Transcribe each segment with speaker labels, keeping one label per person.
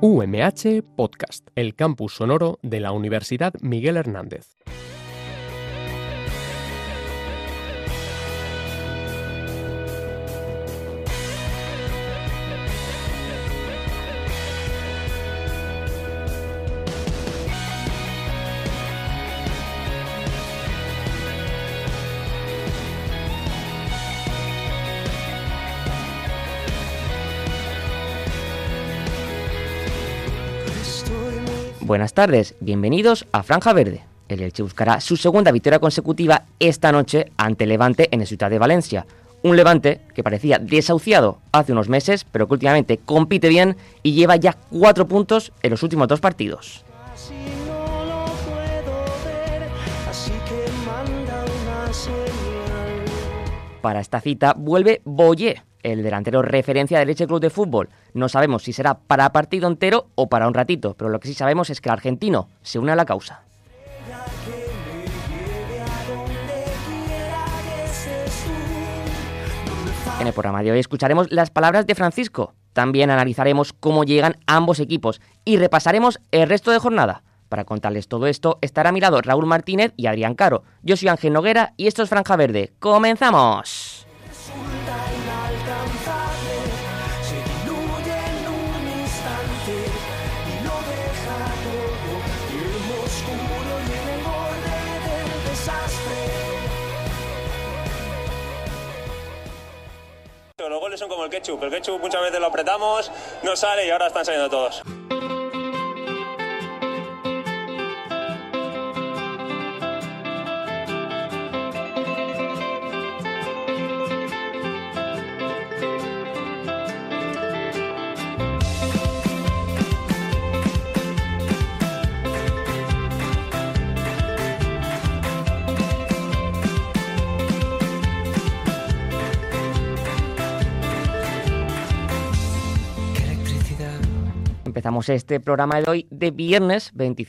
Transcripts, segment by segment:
Speaker 1: UMH Podcast, el campus sonoro de la Universidad Miguel Hernández.
Speaker 2: Buenas tardes, bienvenidos a Franja Verde. El Elche buscará su segunda victoria consecutiva esta noche ante Levante en el Ciutat de Valencia. Un Levante que parecía desahuciado hace unos meses, pero que últimamente compite bien y lleva ya 4 puntos en los últimos 2 partidos. Para esta cita vuelve Boye, el delantero referencia del Elche Club de Fútbol. No sabemos si será para partido entero o para un ratito, pero lo que sí sabemos es que el argentino se une a la causa. En el programa de hoy escucharemos las palabras de Francisco. También analizaremos cómo llegan ambos equipos y repasaremos el resto de jornada. Para contarles todo esto estará a mi lado Raúl Martínez y Adrián Caro. Yo soy Ángel Noguera y esto es Franja Verde. ¡Comenzamos!
Speaker 3: Los goles son como el ketchup muchas veces lo apretamos, no sale y ahora están saliendo todos.
Speaker 2: Empezamos este programa de hoy de viernes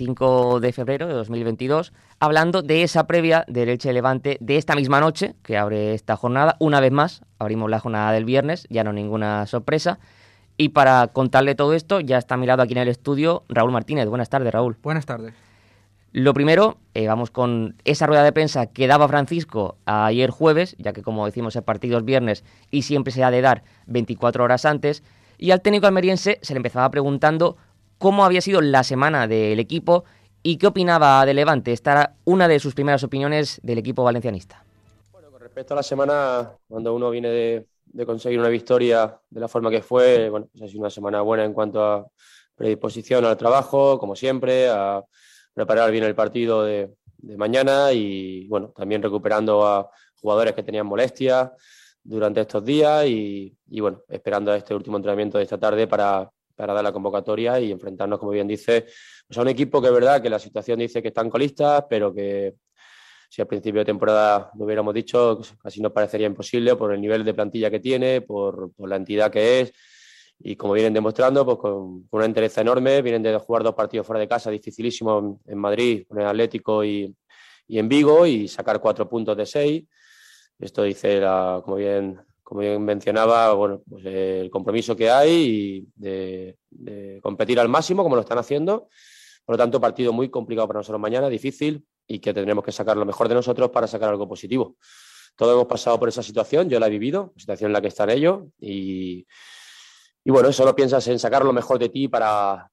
Speaker 2: 25 de febrero de 2022 hablando de esa previa del Elche Levante de esta misma noche que abre esta jornada. Una vez más abrimos la jornada del viernes, ya no ninguna sorpresa. Y para contarle todo esto ya está a mi lado aquí en el estudio Raúl Martínez. Buenas tardes, Raúl.
Speaker 4: Buenas tardes.
Speaker 2: Lo primero, vamos con esa rueda de prensa que daba Francisco ayer jueves, ya que como decimos el partido es viernes y siempre se ha de dar 24 horas antes. Y al técnico almeriense se le empezaba preguntando cómo había sido la semana del equipo y qué opinaba de Levante. Esta era una de sus primeras opiniones del equipo valencianista.
Speaker 5: Bueno, con respecto a la semana, cuando uno viene de conseguir una victoria de la forma que fue, bueno, pues ha sido una semana buena en cuanto a predisposición al trabajo, como siempre, a preparar bien el partido de mañana y, bueno, también recuperando a jugadores que tenían molestias durante estos días y bueno, esperando a este último entrenamiento de esta tarde para dar la convocatoria y enfrentarnos, como bien dice, pues a un equipo que es verdad que la situación dice que están colistas, pero que si al principio de temporada lo hubiéramos dicho, casi nos parecería imposible por el nivel de plantilla que tiene, por la entidad que es y como vienen demostrando, pues con una entereza enorme, vienen de jugar 2 partidos fuera de casa dificilísimos en Madrid, con el Atlético y en Vigo y sacar 4 puntos de 6. Esto dice, como bien mencionaba, bueno, pues el compromiso que hay de competir al máximo, como lo están haciendo. Por lo tanto, partido muy complicado para nosotros mañana, difícil, y que tendremos que sacar lo mejor de nosotros para sacar algo positivo. Todos hemos pasado por esa situación, yo la he vivido, la situación en la que están ellos, y bueno, solo piensas en sacar lo mejor de ti para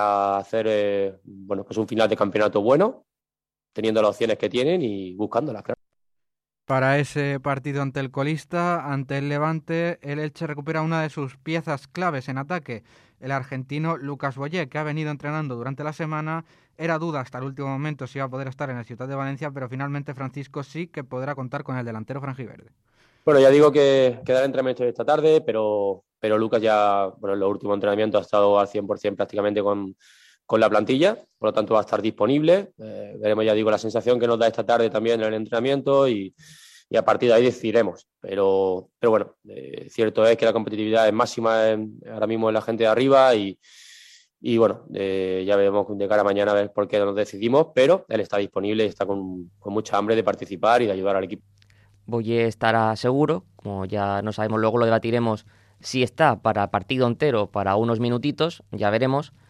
Speaker 5: hacer bueno, pues un final de campeonato bueno, teniendo las opciones que tienen y buscándolas, claro.
Speaker 4: Para ese partido ante el colista, ante el Levante, el Elche recupera una de sus piezas claves en ataque. El argentino Lucas Boye, que ha venido entrenando durante la semana, era duda hasta el último momento si iba a poder estar en el Ciutat de Valencia, pero finalmente Francisco sí que podrá contar con el delantero franjiverde.
Speaker 5: Bueno, ya digo que quedará el entrenamiento esta tarde, pero Lucas ya, bueno, en los últimos entrenamientos ha estado al 100% prácticamente con la plantilla, por lo tanto va a estar disponible. Veremos, ya digo, la sensación que nos da esta tarde también en el entrenamiento y a partir de ahí decidiremos. Pero bueno, cierto es que la competitividad es máxima ahora mismo en la gente de arriba y bueno, ya veremos de cara a mañana a ver por qué nos decidimos, pero él está disponible y está con mucha hambre de participar y de ayudar al equipo.
Speaker 2: Boye estará seguro, como ya no sabemos, luego lo debatiremos si está para partido entero, para unos minutitos, ya veremos.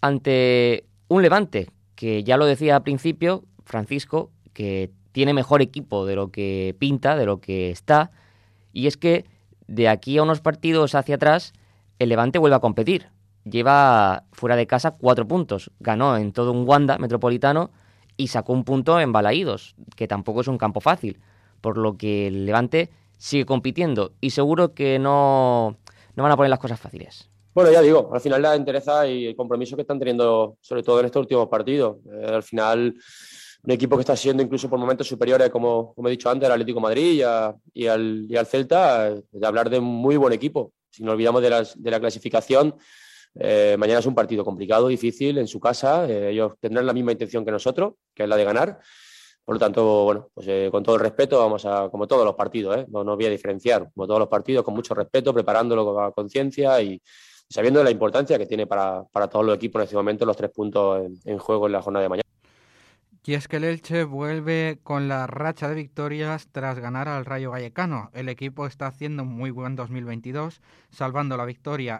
Speaker 2: ante un Levante que, ya lo decía al principio Francisco, que tiene mejor equipo de lo que pinta, de lo que está, y es que de aquí a unos partidos hacia atrás el Levante vuelve a competir. Lleva fuera de casa 4 puntos, ganó en todo un Wanda Metropolitano y sacó un punto en Balaídos, que tampoco es un campo fácil, por lo que el Levante sigue compitiendo y seguro que no van a poner las cosas fáciles.
Speaker 5: Bueno, ya digo, al final la entereza y el compromiso que están teniendo, sobre todo en estos últimos partidos. Al final, un equipo que está siendo incluso por momentos superiores, como he dicho antes, al Atlético de Madrid y al Celta, de hablar de un muy buen equipo. Si nos olvidamos de la clasificación, mañana es un partido complicado, difícil, en su casa. Ellos tendrán la misma intención que nosotros, que es la de ganar. Por lo tanto, bueno, pues con todo el respeto, vamos a, como todos los partidos, no voy a diferenciar, como todos los partidos, con mucho respeto, preparándolo con conciencia y sabiendo la importancia que tiene para todos los equipos en este momento los 3 puntos en juego en la jornada de mañana.
Speaker 4: Y es que el Elche vuelve con la racha de victorias tras ganar al Rayo Vallecano. El equipo está haciendo un muy buen 2022, salvando la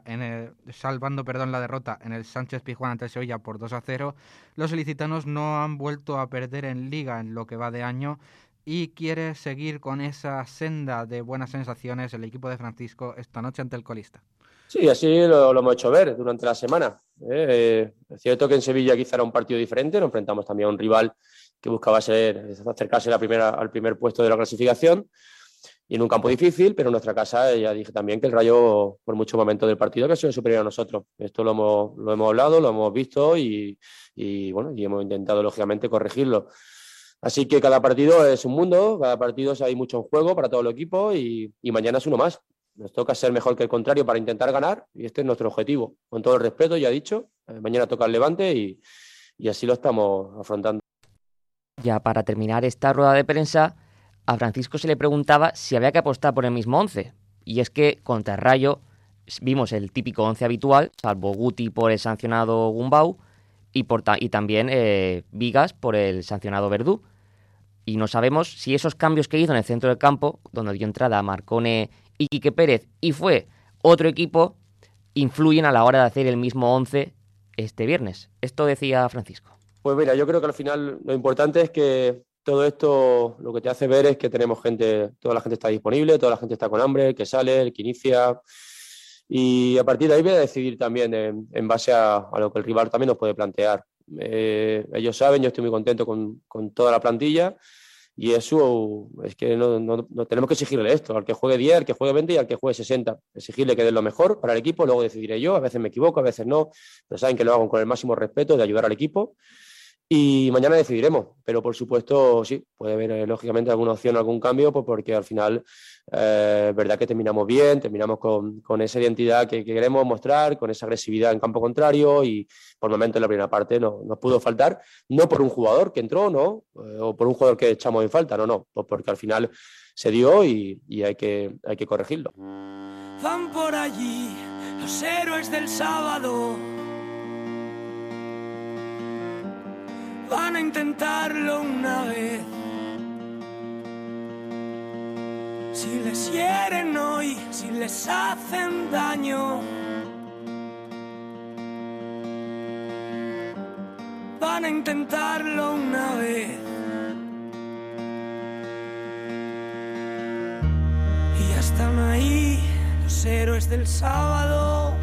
Speaker 4: derrota en el Sánchez-Pizjuán ante el Sevilla por 2-0. Los ilicitanos no han vuelto a perder en Liga en lo que va de año y quiere seguir con esa senda de buenas sensaciones el equipo de Francisco esta noche ante el colista.
Speaker 5: Sí, así lo hemos hecho ver durante la semana. Es cierto que en Sevilla quizá era un partido diferente, nos enfrentamos también a un rival que buscaba acercarse al primer puesto de la clasificación y en un campo difícil, pero en nuestra casa ya dije también que el Rayo, por muchos momentos del partido, que ha sido superior a nosotros. Esto lo hemos hablado, lo hemos visto y hemos intentado, lógicamente, corregirlo. Así que cada partido es un mundo, cada partido hay mucho en juego para todo el equipo y mañana es uno más. Nos toca ser mejor que el contrario para intentar ganar y este es nuestro objetivo. Con todo el respeto, ya he dicho, mañana toca el Levante y así lo estamos afrontando.
Speaker 2: Ya para terminar esta rueda de prensa, a Francisco se le preguntaba si había que apostar por el mismo 11. Y es que contra el Rayo vimos el típico 11 habitual, salvo Guti por el sancionado Gumbau y también Vigas por el sancionado Verdú. Y no sabemos si esos cambios que hizo en el centro del campo, donde dio entrada a Marcone y Quique Pérez, y fue otro equipo, influyen a la hora de hacer el mismo 11 este viernes. Esto decía Francisco.
Speaker 5: Pues mira, yo creo que al final lo importante es que todo esto lo que te hace ver es que tenemos gente, toda la gente está disponible, toda la gente está con hambre, el que sale, el que inicia, y a partir de ahí voy a decidir también en base a lo que el rival también nos puede plantear. Ellos saben, yo estoy muy contento con toda la plantilla. Y eso es que no tenemos que exigirle esto, al que juegue 10, al que juegue 20 y al que juegue 60. Exigirle que dé lo mejor para el equipo, luego decidiré yo, a veces me equivoco, a veces no, pero saben que lo hago con el máximo respeto de ayudar al equipo. Y mañana decidiremos, pero por supuesto sí, puede haber lógicamente alguna opción, algún cambio, pues porque al final es verdad que terminamos bien, terminamos con esa identidad que queremos mostrar, con esa agresividad en campo contrario y por momentos en la primera parte nos pudo faltar, no por un jugador que entró, no, o por un jugador que echamos en falta, no, pues porque al final se dio y hay que corregirlo.
Speaker 6: Van por allí los héroes del sábado. Van a intentarlo una vez. Si les hieren hoy, si les hacen daño, van a intentarlo una vez. Y ya están ahí los héroes del sábado.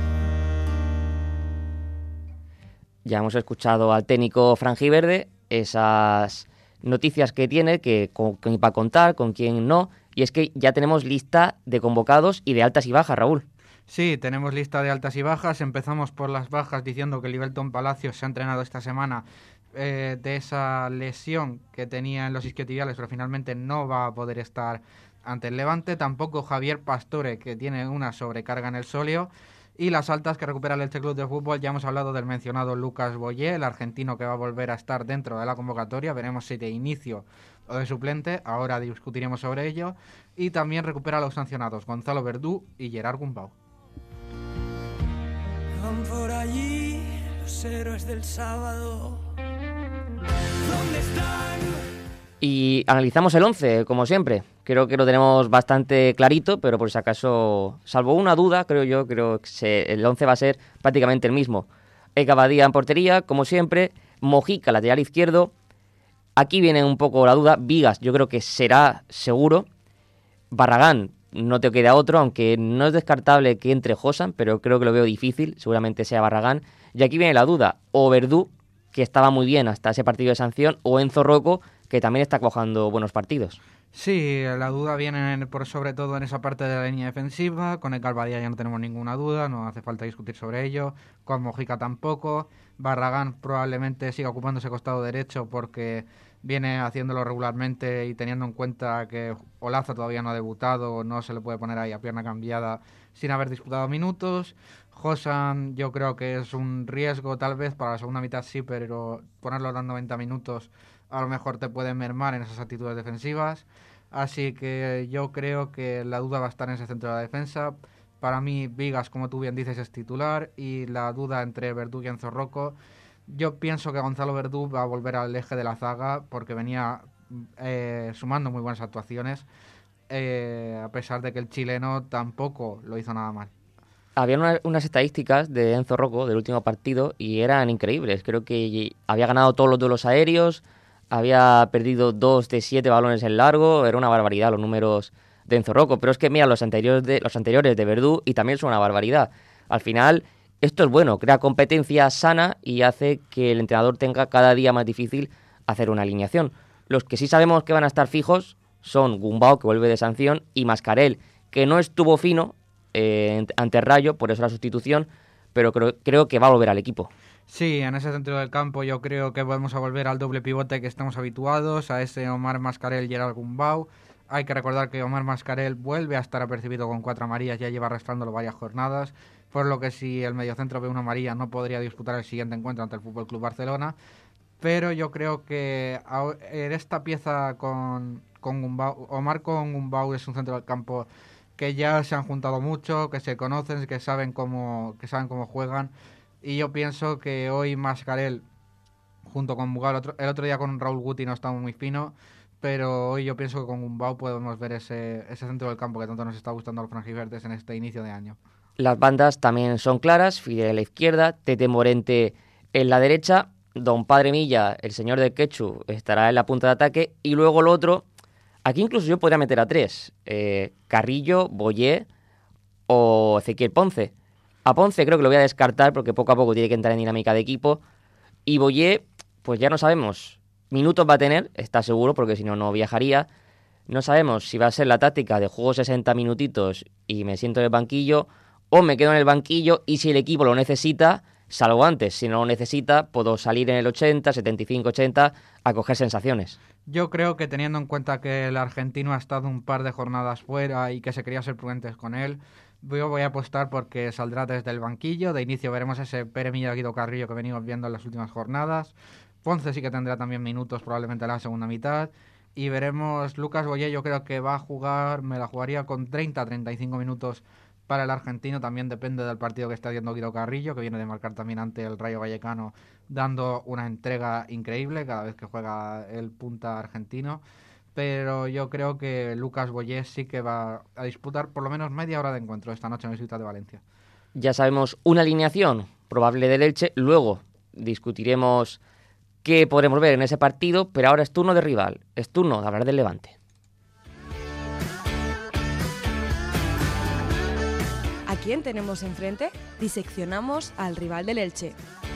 Speaker 2: Ya hemos escuchado al técnico franjiverde, esas noticias que tiene, con quién va a contar, con quién no, y es que ya tenemos lista de convocados y de altas y bajas, Raúl.
Speaker 4: Sí, tenemos lista de altas y bajas. Empezamos por las bajas diciendo que Libelton Palacios se ha entrenado esta semana de esa lesión que tenía en los isquiotibiales, pero finalmente no va a poder estar ante el Levante. Tampoco Javier Pastore, que tiene una sobrecarga en el sóleo. Y las altas que recupera el Elche Club de Fútbol, ya hemos hablado del mencionado Lucas Boyé, el argentino que va a volver a estar dentro de la convocatoria. Veremos si de inicio o de suplente, ahora discutiremos sobre ello. Y también recupera a los sancionados Gonzalo Verdú y Gerard Gumbau.
Speaker 6: Van por allí los héroes del sábado. ¿Dónde están?
Speaker 2: Y analizamos el 11, como siempre. Creo que lo tenemos bastante clarito, pero por si acaso, salvo una duda, creo que el 11 va a ser prácticamente el mismo. Eka Badía en portería, como siempre. Mojica, lateral izquierdo. Aquí viene un poco la duda. Vigas, yo creo que será seguro. Barragán, no te queda otro, aunque no es descartable que entre Josan, pero creo que lo veo difícil. Seguramente sea Barragán. Y aquí viene la duda. O Verdú, que estaba muy bien hasta ese partido de sanción, o Enzo Rocco, que también está cuajando buenos partidos.
Speaker 4: Sí, la duda viene sobre todo en esa parte de la línea defensiva. Con Eka Badía ya no tenemos ninguna duda, no hace falta discutir sobre ello. Con Mojica tampoco. Barragán probablemente siga ocupando ese costado derecho porque viene haciéndolo regularmente, y teniendo en cuenta que Olaza todavía no ha debutado, no se le puede poner ahí a pierna cambiada sin haber disputado minutos. Josan yo creo que es un riesgo tal vez para la segunda mitad, sí, pero ponerlo a los 90 minutos a lo mejor te puede mermar en esas actitudes defensivas. Así que yo creo que la duda va a estar en ese centro de la defensa. Para mí, Vigas, como tú bien dices, es titular, y la duda entre Verdú y Enzo Rocco. Yo pienso que Gonzalo Verdú va a volver al eje de la zaga porque venía sumando muy buenas actuaciones, a pesar de que el chileno tampoco lo hizo nada mal.
Speaker 2: Había unas estadísticas de Enzo Rocco del último partido y eran increíbles. Creo que había ganado todos los duelos aéreos, había perdido 2 de 7 balones en largo. Era una barbaridad los números de Enzo Rocco, pero es que mira los anteriores de Verdú y también son una barbaridad. Al final, esto es bueno, crea competencia sana y hace que el entrenador tenga cada día más difícil hacer una alineación. Los que sí sabemos que van a estar fijos son Gumbau, que vuelve de sanción, y Mascarell, que no estuvo fino ante Rayo, por eso la sustitución, pero creo que va a volver al equipo.
Speaker 4: Sí, en ese centro del campo yo creo que vamos a volver al doble pivote que estamos habituados, a ese Omar Mascarell y Gerard Gumbau. Hay que recordar que Omar Mascarell vuelve a estar apercibido con 4 amarillas, ya lleva arrastrándolo varias jornadas, por lo que si el mediocentro ve una amarilla no podría disputar el siguiente encuentro ante el FC Barcelona. Pero yo creo que en esta pieza con Gumbau, Omar con Gumbau, es un centro del campo que ya se han juntado mucho, que se conocen, que saben cómo juegan, y yo pienso que hoy Mascarell junto con Gumbau, el otro día con Raúl Guti no estaba muy fino, pero hoy yo pienso que con Gumbau podemos ver ese centro del campo que tanto nos está gustando a los franjiverdes en este inicio de año.
Speaker 2: Las bandas también son claras: Fidel a la izquierda, Tete Morente en la derecha, Don Padre Milla, el señor del Quechu, estará en la punta de ataque, y luego lo otro, aquí incluso yo podría meter a 3, Carrillo, Boyé o Ezequiel Ponce. A Ponce creo que lo voy a descartar porque poco a poco tiene que entrar en dinámica de equipo, y Boyé, pues ya no sabemos, minutos va a tener, está seguro, porque si no, no viajaría. No sabemos si va a ser la táctica de juego 60 minutitos y me siento en el banquillo, o me quedo en el banquillo y si el equipo lo necesita, salgo antes. Si no lo necesita, puedo salir en el 80, 75, 80 a coger sensaciones.
Speaker 4: Yo creo que teniendo en cuenta que el argentino ha estado un par de jornadas fuera y que se quería ser prudentes con él, yo voy a apostar porque saldrá desde el banquillo. De inicio veremos ese Pere Milla, Guido Carrillo que venimos viendo en las últimas jornadas. Ponce sí que tendrá también minutos probablemente en la segunda mitad. Y veremos Lucas Boyé, yo creo que va a jugar, me la jugaría con 30-35 minutos para el argentino. También depende del partido que está haciendo Guido Carrillo, que viene de marcar también ante el Rayo Vallecano, dando una entrega increíble cada vez que juega el punta argentino. Pero yo creo que Lucas Boyé sí que va a disputar por lo menos media hora de encuentro esta noche en el Ciutat de Valencia.
Speaker 2: Ya sabemos una alineación probable del Elche, luego discutiremos qué podremos ver en ese partido, pero ahora es turno de rival, es turno de hablar del Levante.
Speaker 7: ¿A quién tenemos enfrente? Diseccionamos al rival del Elche.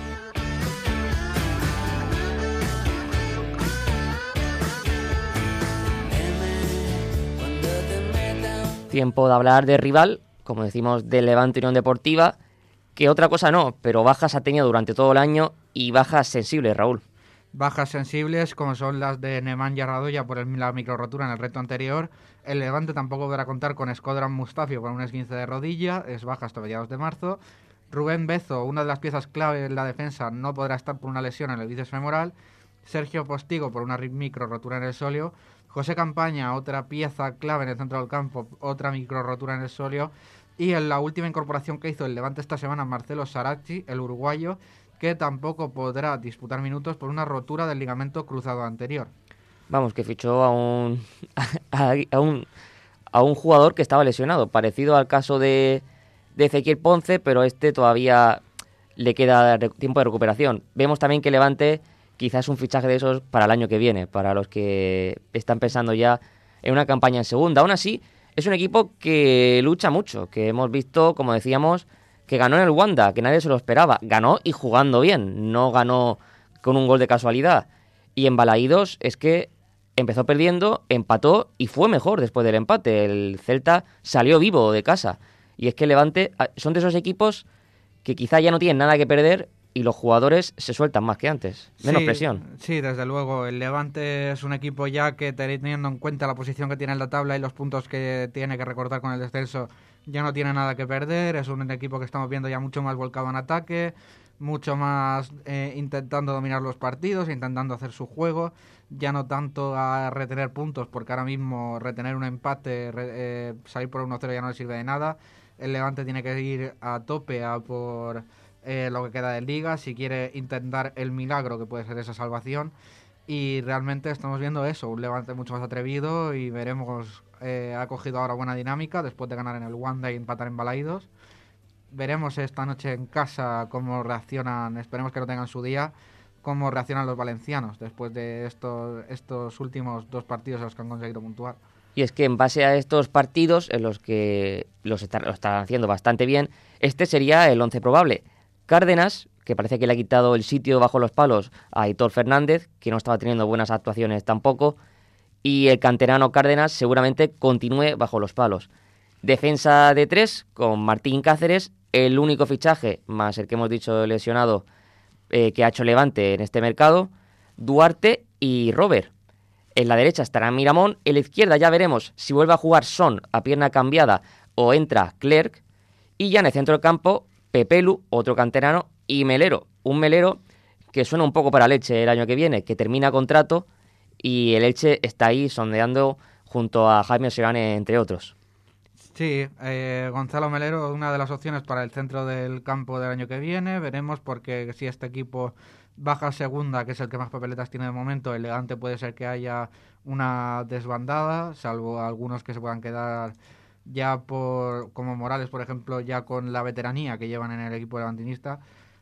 Speaker 2: Tiempo de hablar de rival, como decimos, del Levante Unión Deportiva, que otra cosa no, pero bajas ha tenido durante todo el año, y bajas sensibles, Raúl.
Speaker 4: Bajas sensibles como son las de Nemanja Radoya por la microrotura en el reto anterior. El Levante tampoco podrá contar con Shkodran Mustafi por un esguince de rodilla, es baja hasta mediados de marzo. Rubén Bezo, una de las piezas clave en la defensa, no podrá estar por una lesión en el bíceps femoral. Sergio Postigo por una microrotura en el sóleo. José Campaña, otra pieza clave en el centro del campo, otra microrotura en el sóleo. Y en la última incorporación que hizo el Levante esta semana, Marcelo Saracchi, el uruguayo, que tampoco podrá disputar minutos por una rotura del ligamento cruzado anterior.
Speaker 2: Vamos, que fichó a un jugador que estaba lesionado, parecido al caso de Ezequiel Ponce, pero este todavía le queda tiempo de recuperación. Vemos también que Levante quizás es un fichaje de esos para el año que viene, para los que están pensando ya en una campaña en segunda. Aún así, es un equipo que lucha mucho, que hemos visto, como decíamos, que ganó en el Wanda, que nadie se lo esperaba. Ganó y jugando bien, no ganó con un gol de casualidad. Y en Balaídos es que empezó perdiendo, empató y fue mejor después del empate. El Celta salió vivo de casa. Y es que Levante son de esos equipos que quizá ya no tienen nada que perder y los jugadores se sueltan más que antes. Menos presión.
Speaker 4: Sí, desde luego. El Levante es un equipo ya que, teniendo en cuenta la posición que tiene en la tabla y los puntos que tiene que recortar con el descenso, ya no tiene nada que perder. Es un equipo que estamos viendo ya mucho más volcado en ataque, mucho más intentando dominar los partidos, intentando hacer su juego, ya no tanto a retener puntos, porque ahora mismo retener un empate, salir por 1-0 ya no le sirve de nada. El Levante tiene que ir a tope a por lo que queda de Liga, si quiere intentar el milagro que puede ser esa salvación. Y realmente estamos viendo eso, un Levante mucho más atrevido, y veremos, ha cogido ahora buena dinámica después de ganar en el Wanda y empatar en Balaídos. Veremos esta noche en casa cómo reaccionan, esperemos que no tengan su día, cómo reaccionan los valencianos después de estos últimos 2 partidos en los que han conseguido puntuar.
Speaker 2: Y es que en base a estos partidos, en los que lo están haciendo bastante bien, este sería el 11 probable. Cárdenas, que parece que le ha quitado el sitio bajo los palos a Aitor Fernández, que no estaba teniendo buenas actuaciones tampoco, y el canterano Cárdenas seguramente continúe bajo los palos. Defensa de 3 con Martín Cáceres, el único fichaje, más el que hemos dicho lesionado, que ha hecho Levante en este mercado, Duarte y Robert. En la derecha estará Miramón, en la izquierda ya veremos si vuelve a jugar Son a pierna cambiada o entra Clerc, y ya en el centro del campo, Pepelu, otro canterano, y Melero, un Melero que suena un poco para el Elche el año que viene, que termina contrato, y el Elche está ahí sondeando junto a Jaime Serrane, entre otros.
Speaker 4: Sí, Gonzalo Melero, una de las opciones para el centro del campo del año que viene. Veremos, porque si este equipo baja a segunda, que es el que más papeletas tiene de momento, el Levante puede ser que haya una desbandada, salvo algunos que se puedan quedar ya como Morales, por ejemplo, ya con la veteranía que llevan en el equipo levantinista.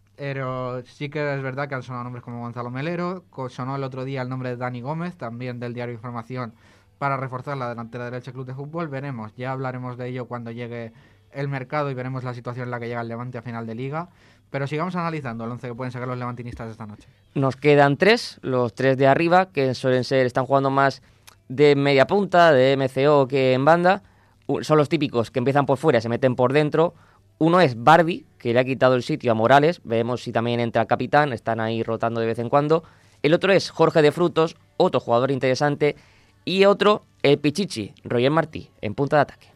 Speaker 4: Pero sí que es verdad que han sonado nombres como Gonzalo Melero, sonó el otro día el nombre de Dani Gómez, también del diario Información, para reforzar la delantera del Elche Club de Fútbol. Veremos, ya hablaremos de ello cuando llegue el mercado y veremos la situación en la que llega el Levante a final de Liga. Pero sigamos analizando el 11 que pueden sacar los levantinistas esta noche.
Speaker 2: Nos quedan 3, los 3 de arriba, que están jugando más de media punta, de MCO que en banda. Son los típicos que empiezan por fuera y se meten por dentro. Uno es Bardi, que le ha quitado el sitio a Morales. Veremos si también entra capitán, están ahí rotando de vez en cuando. El otro es Jorge de Frutos, otro jugador interesante. Y otro, el Pichichi, Roger Martí, en punta de ataque.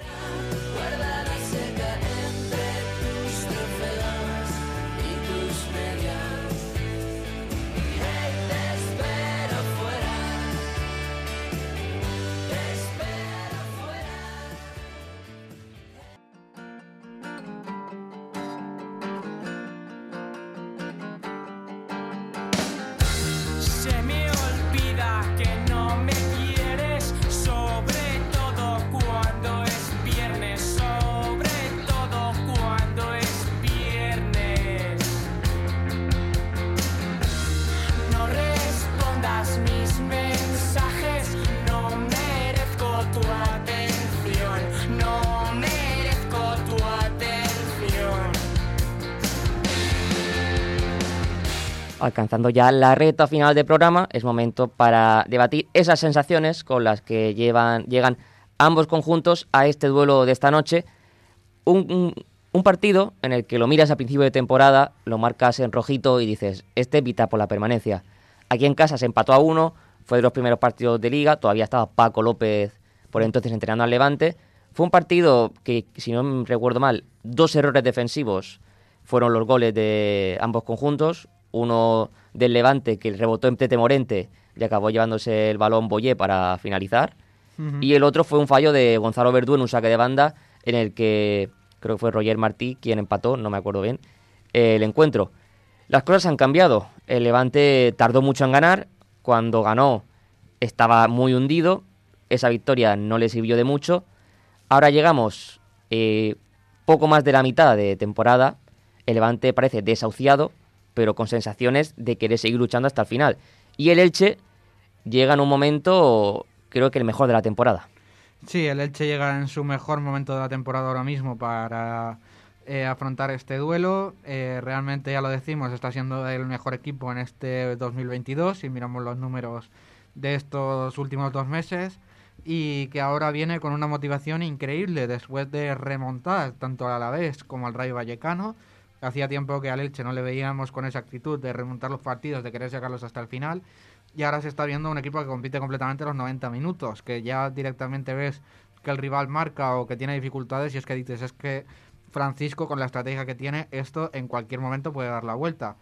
Speaker 6: Se me olvida que no me quieres, sobre todo cuando es viernes, sobre todo cuando es viernes. No respondas mis mensajes, no merezco tu atención, no merezco tu atención.
Speaker 2: Alcanzando ya la recta final del programa, es momento para debatir esas sensaciones con las que llegan ambos conjuntos a este duelo de esta noche. Un partido en el que lo miras a principio de temporada, lo marcas en rojito y dices, este pita por la permanencia. Aquí en casa se empató a 1, fue de los primeros partidos de Liga, todavía estaba Paco López por entonces entrenando al Levante. Fue un partido que, si no me recuerdo mal, 2 errores defensivos fueron los goles de ambos conjuntos. Uno del Levante, que rebotó en Tete Morente y acabó llevándose el balón Boyé para finalizar. Y el otro fue un fallo de Gonzalo Verdú en un saque de banda, en el que creo que fue Roger Martí quien empató, no me acuerdo bien, el encuentro. Las cosas han cambiado. El Levante tardó mucho en ganar. Cuando ganó estaba muy hundido. Esa victoria no le sirvió de mucho. Ahora llegamos poco más de la mitad de temporada. el Levante parece desahuciado, pero con sensaciones de querer seguir luchando hasta el final. Y el Elche llega en un momento, creo que el mejor de la temporada.
Speaker 4: Sí, el Elche llega en su mejor momento de la temporada ahora mismo para afrontar este duelo. Realmente, ya lo decimos, está siendo el mejor equipo en este 2022, si miramos los números de estos últimos 2 meses, y que ahora viene con una motivación increíble después de remontar tanto al Alavés como al Rayo Vallecano. Hacía tiempo que al Elche no le veíamos con esa actitud de remontar los partidos, de querer sacarlos hasta el final, y ahora se está viendo un equipo que compite completamente los 90 minutos, que ya directamente ves que el rival marca o que tiene dificultades y es que dices, es que Francisco, con la estrategia que tiene, esto en cualquier momento puede dar la vuelta.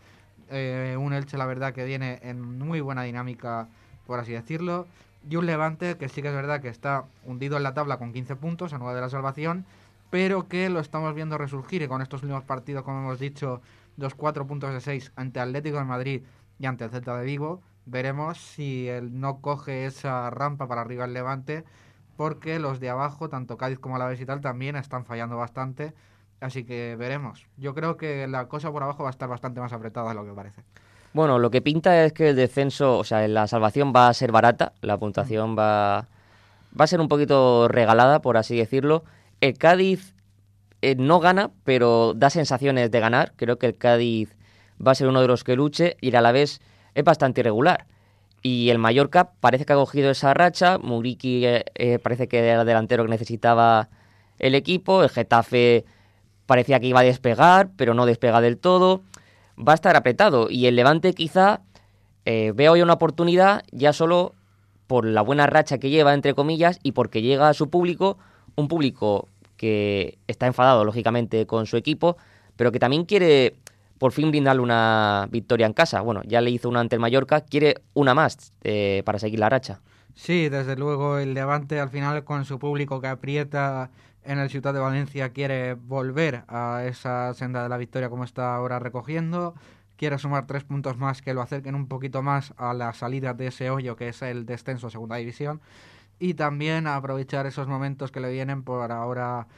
Speaker 4: Un Elche, la verdad, que viene en muy buena dinámica, por así decirlo, y un Levante que sí que es verdad que está hundido en la tabla con 15 puntos, a 9 de la salvación, pero que lo estamos viendo resurgir, y con estos últimos partidos, como hemos dicho, 4 puntos de 6 ante Atlético de Madrid y ante el Celta de Vigo, veremos si él no coge esa rampa para arriba el Levante, porque los de abajo, tanto Cádiz como Alavés y tal, también están fallando bastante, así que veremos. Yo creo que la cosa por abajo va a estar bastante más apretada de lo que parece.
Speaker 2: Bueno, lo que pinta es que el descenso, o sea, la salvación va a ser barata, la puntuación va a ser un poquito regalada, por así decirlo. El Cádiz no gana, pero da sensaciones de ganar. Creo que el Cádiz va a ser uno de los que luche, y el Alavés es bastante irregular. Y el Mallorca parece que ha cogido esa racha. Muriqui parece que era el delantero que necesitaba el equipo. El Getafe parecía que iba a despegar, pero no despega del todo. Va a estar apretado. Y el Levante quizá vea hoy una oportunidad, ya solo por la buena racha que lleva, entre comillas, y porque llega a su público, un público que está enfadado, lógicamente, con su equipo, pero que también quiere por fin brindarle una victoria en casa. Bueno, ya le hizo una ante el Mallorca, quiere una más para seguir la racha.
Speaker 4: Sí, desde luego el Levante al final, con su público que aprieta en el Ciutat de Valencia, quiere volver a esa senda de la victoria como está ahora recogiendo. Quiere sumar 3 puntos más que lo acerquen un poquito más a la salida de ese hoyo que es el descenso a Segunda División, y también aprovechar esos momentos que le vienen por ahora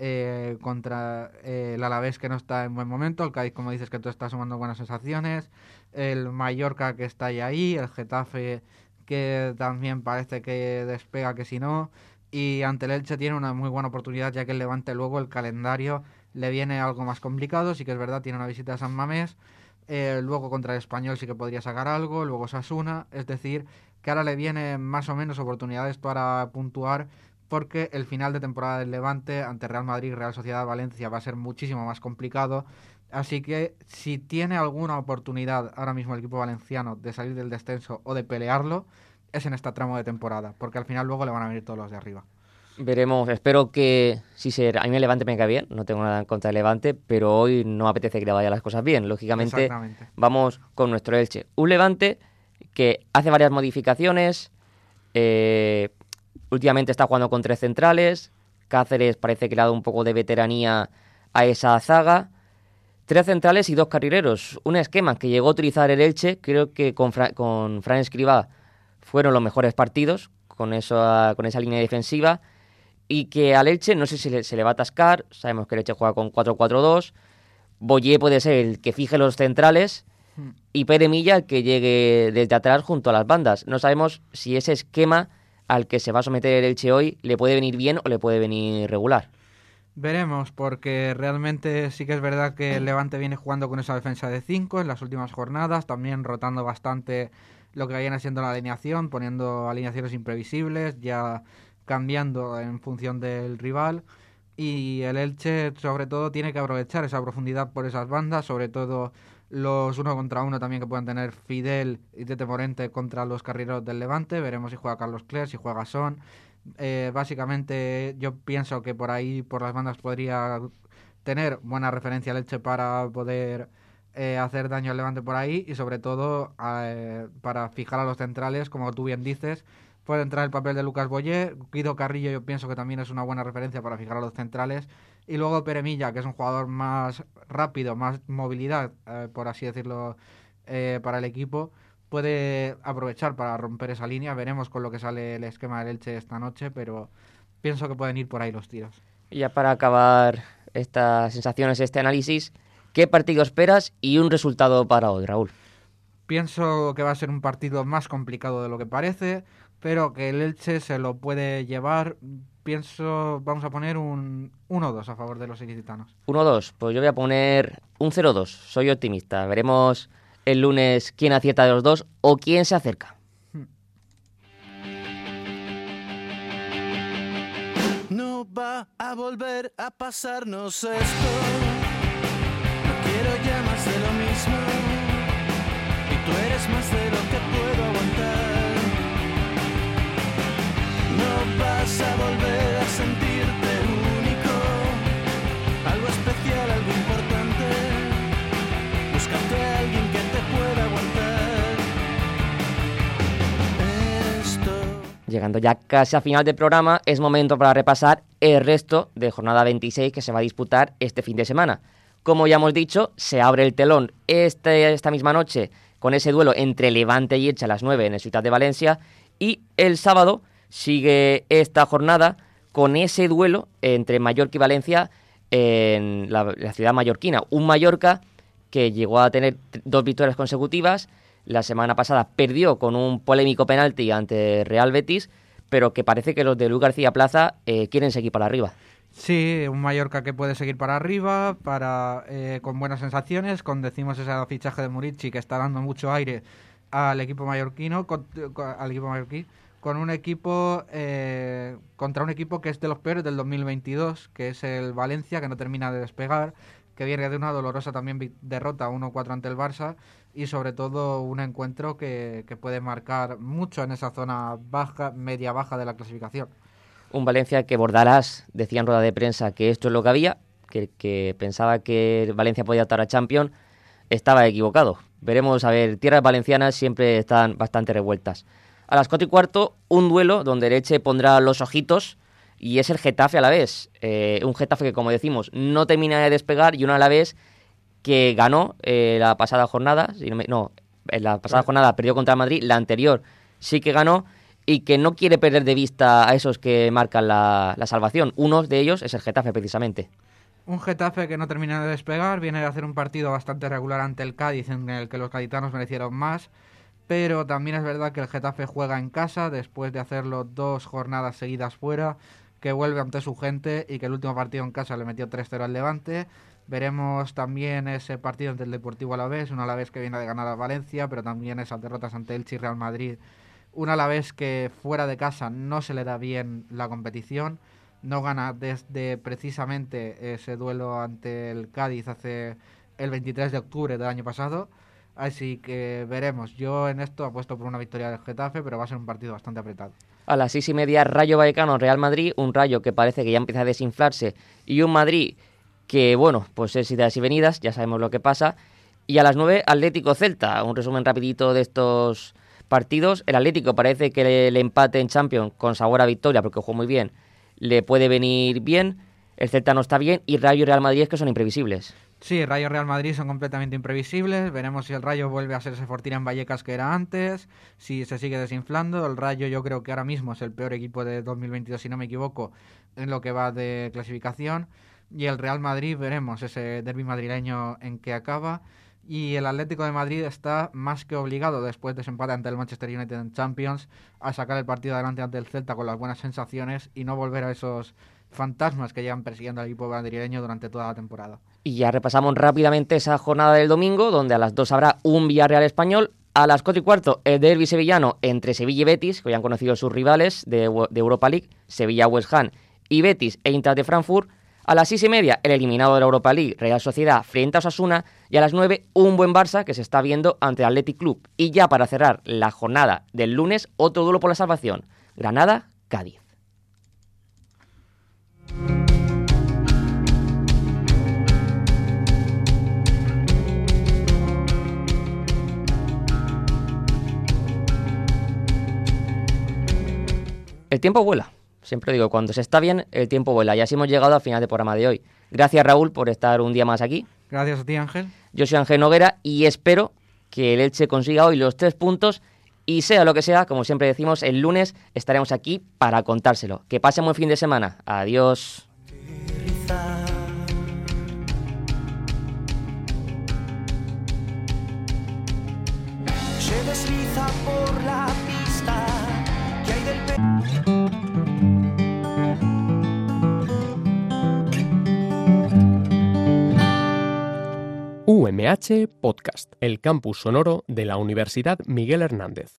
Speaker 4: contra el Alavés, que no está en buen momento, el Cádiz, como dices, que tú estás sumando buenas sensaciones, el Mallorca, que está ahí, el Getafe, que también parece que despega, que si no, y ante el Elche tiene una muy buena oportunidad, ya que el Levante luego el calendario le viene algo más complicado. Sí que es verdad, tiene una visita a San Mamés, luego contra el Español sí que podría sacar algo, luego Osasuna, es decir, que ahora le vienen más o menos oportunidades para puntuar, porque el final de temporada del Levante ante Real Madrid y Real Sociedad Valencia va a ser muchísimo más complicado. Así que si tiene alguna oportunidad ahora mismo el equipo valenciano de salir del descenso o de pelearlo, es en este tramo de temporada, porque al final luego le van a venir todos los de arriba.
Speaker 2: Veremos, espero que a mí el Levante me cae bien, no tengo nada en contra del Levante, pero hoy no apetece que le vayan las cosas bien. Lógicamente vamos con nuestro Elche. Un Levante que hace varias modificaciones, últimamente está jugando con 3 centrales, Cáceres parece que le ha dado un poco de veteranía a esa zaga, 3 centrales y 2 carrileros, un esquema que llegó a utilizar el Elche, creo que con Fran Escribá fueron los mejores partidos, con esa línea defensiva, y que al Elche no sé si se le va a atascar. Sabemos que el Elche juega con 4-4-2, Boyé puede ser el que fije los centrales, y Pere Milla el que llegue desde atrás junto a las bandas. No sabemos si ese esquema al que se va a someter el Elche hoy le puede venir bien o le puede venir regular.
Speaker 4: Veremos, porque realmente sí que es verdad que el Levante viene jugando con esa defensa de 5 en las últimas jornadas, también rotando bastante lo que viene siendo la alineación, poniendo alineaciones imprevisibles, ya cambiando en función del rival, y el Elche sobre todo tiene que aprovechar esa profundidad por esas bandas, sobre todo los 1 contra 1 también que puedan tener Fidel y Tete Morente contra los carrileros del Levante. Veremos si juega Carlos Cler, si juega Son. Básicamente yo pienso que por ahí, por las bandas, podría tener buena referencia el Elche para poder hacer daño al Levante por ahí, y sobre todo para fijar a los centrales, como tú bien dices. Puede entrar el papel de Lucas Boyé, Guido Carrillo yo pienso que también es una buena referencia para fijar a los centrales, y luego Pere Milla, que es un jugador más rápido, más movilidad, por así decirlo, para el equipo, puede aprovechar para romper esa línea. Veremos con lo que sale el esquema del Elche esta noche, pero pienso que pueden ir por ahí los tiros.
Speaker 2: Y ya para acabar estas sensaciones, este análisis, ¿Qué partido esperas y un resultado para hoy, Raúl?
Speaker 4: Pienso que va a ser un partido más complicado de lo que parece, pero que el Elche se lo puede llevar. Vamos a poner un 1-2 a favor de los ilicitanos.
Speaker 2: 1-2, pues yo voy a poner un 0-2. Soy optimista. Veremos el lunes quién acierta de los dos o quién se acerca.
Speaker 8: No va a volver a pasarnos esto. No quiero ya más de lo mismo. Y tú eres más de lo que puedo aguantar. No vas a volver a sentirte único. Algo especial, algo importante. Búscate a alguien que te pueda aguantar. Esto.
Speaker 2: Llegando ya casi a final del programa, es momento para repasar el resto de jornada 26 que se va a disputar este fin de semana. Como ya hemos dicho, se abre el telón esta misma noche con ese duelo entre Levante y Elche a las 9 en el Ciutat de Valencia, y el sábado sigue esta jornada con ese duelo entre Mallorca y Valencia en la ciudad mallorquina. Un Mallorca que llegó a tener 2 victorias consecutivas. La semana pasada perdió con un polémico penalti ante Real Betis, pero que parece que los de Luis García Plaza quieren seguir para arriba.
Speaker 4: Sí, un Mallorca que puede seguir para arriba, con buenas sensaciones, decimos ese fichaje de Murici que está dando mucho aire al equipo mallorquí, con un equipo contra un equipo que es de los peores del 2022, que es el Valencia, que no termina de despegar, que viene de una dolorosa también derrota 1-4 ante el Barça, y sobre todo un encuentro que puede marcar mucho en esa zona baja, media-baja de la clasificación.
Speaker 2: Un Valencia que Bordalás decía en rueda de prensa que esto es lo que había, que pensaba que Valencia podía optar a Champions, estaba equivocado. Veremos, a ver, tierras valencianas siempre están bastante revueltas. A las 4:15, un duelo donde el Elche pondrá los ojitos, y es el Getafe Alavés. Un Getafe que, como decimos, no termina de despegar, y un Alavés que ganó la pasada jornada, jornada perdió contra el Madrid, la anterior sí que ganó, y que no quiere perder de vista a esos que marcan la salvación. Uno de ellos es el Getafe, precisamente.
Speaker 4: Un Getafe que no termina de despegar, viene de hacer un partido bastante regular ante el Cádiz, en el que los gaditanos merecieron más, pero también es verdad que el Getafe juega en casa, después de hacerlo 2 jornadas seguidas fuera, que vuelve ante su gente y que el último partido en casa le metió 3-0 al Levante. Veremos también ese partido ante el Deportivo Alavés, un Alavés que viene de ganar a Valencia, pero también esas derrotas ante Elche y Real Madrid. Un Alavés que fuera de casa no se le da bien la competición, no gana desde precisamente ese duelo ante el Cádiz el 23 de octubre del año pasado, así que veremos. Yo en esto apuesto por una victoria del Getafe, pero va a ser un partido bastante apretado.
Speaker 2: A las 6:30, Rayo Vallecano, Real Madrid, un Rayo que parece que ya empieza a desinflarse, y un Madrid que, bueno, pues es idas y venidas, ya sabemos lo que pasa. Y a las 9, Atlético Celta, un resumen rapidito de estos partidos. El Atlético parece que el empate en Champions con sabor a victoria, porque jugó muy bien, le puede venir bien. El Celta no está bien, y Rayo y Real Madrid es que son imprevisibles.
Speaker 4: Sí, Rayo y Real Madrid son completamente imprevisibles. Veremos si el Rayo vuelve a ser ese Fortuna en Vallecas que era antes, si se sigue desinflando. El Rayo yo creo que ahora mismo es el peor equipo de 2022, si no me equivoco, en lo que va de clasificación. Y el Real Madrid, veremos ese derbi madrileño en que acaba. Y el Atlético de Madrid está más que obligado, después de ese empate ante el Manchester United en Champions, a sacar el partido adelante ante el Celta con las buenas sensaciones y no volver a esos fantasmas que llevan persiguiendo al equipo madrileño durante toda la temporada.
Speaker 2: Y ya repasamos rápidamente esa jornada del domingo, donde a las 2 habrá un Villarreal Español. A las 4:15, el derbi sevillano entre Sevilla y Betis, que ya han conocido sus rivales de Europa League, Sevilla-West Ham y Betis e Eintracht de Frankfurt. A las 6:30, el eliminado de la Europa League, Real Sociedad, frente a Osasuna. Y a las 9, un buen Barça que se está viendo ante el Athletic Club. Y ya para cerrar la jornada del lunes, otro duelo por la salvación. Granada-Cádiz. El tiempo vuela. Siempre digo, cuando se está bien, el tiempo vuela. Y así hemos llegado al final del programa de hoy. Gracias, Raúl, por estar un día más aquí.
Speaker 4: Gracias a ti, Ángel.
Speaker 2: Yo soy Ángel Noguera y espero que el Elche consiga hoy los 3 puntos y sea lo que sea, como siempre decimos, el lunes estaremos aquí para contárselo. Que pasen buen fin de semana. Adiós.
Speaker 1: UMH Podcast, el campus sonoro de la Universidad Miguel Hernández.